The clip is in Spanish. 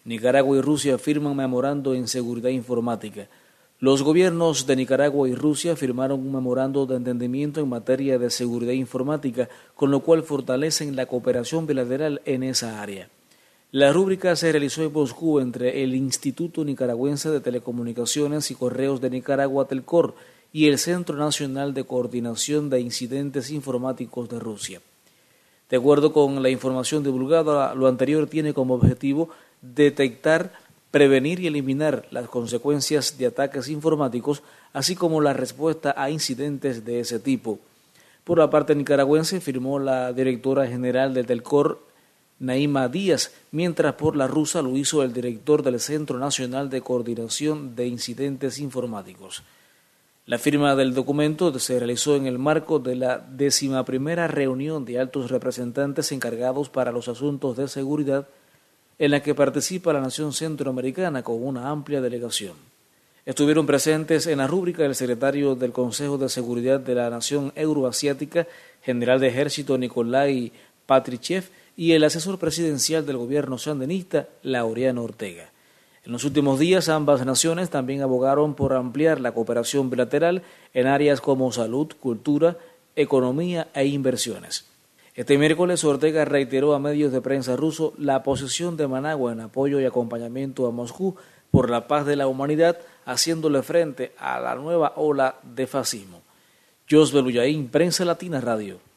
Nicaragua y Rusia firman memorando en seguridad informática. Los gobiernos de Nicaragua y Rusia firmaron un memorando de entendimiento en materia de seguridad informática, con lo cual fortalecen la cooperación bilateral en esa área. La rúbrica se realizó en Moscú entre el Instituto Nicaragüense de Telecomunicaciones y Correos de Nicaragua, Telcor, y el Centro Nacional de Coordinación de Incidentes Informáticos de Rusia. De acuerdo con la información divulgada, lo anterior tiene como objetivo detectar, prevenir y eliminar las consecuencias de ataques informáticos, así como la respuesta a incidentes de ese tipo. Por la parte nicaragüense firmó la directora general de Telcor, Naima Díaz, mientras por la rusa lo hizo el director del Centro Nacional de Coordinación de Incidentes Informáticos. La firma del documento se realizó en el marco de la 11ª reunión de altos representantes encargados para los asuntos de seguridad, en la que participa la nación centroamericana con una amplia delegación. Estuvieron presentes en la rúbrica el secretario del Consejo de Seguridad de la Nación Euroasiática, general de ejército Nikolai Patrushev, y el asesor presidencial del gobierno sandinista, Laureano Ortega. En los últimos días, ambas naciones también abogaron por ampliar la cooperación bilateral en áreas como salud, cultura, economía e inversiones. Este miércoles, Ortega reiteró a medios de prensa rusos la posición de Managua en apoyo y acompañamiento a Moscú por la paz de la humanidad, haciéndole frente a la nueva ola de fascismo. Jos Beluyaín, Prensa Latina Radio.